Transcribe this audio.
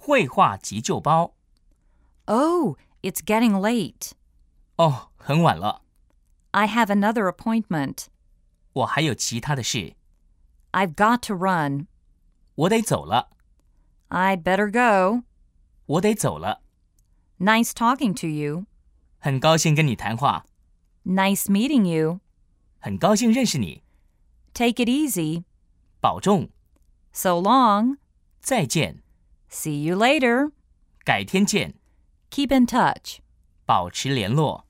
绘画急救包。 Oh, it's getting late. 哦，很晚了， I have another appointment. 我还有其他的事， I've got to run. 我得走了， I'd better go. 我得走了。 Nice talking to you. 很高兴跟你谈话， Nice meeting you. 很高兴认识你， Take it easy. 保重， So long. 再见， See you later. 改天见， Keep in touch. 保持联络。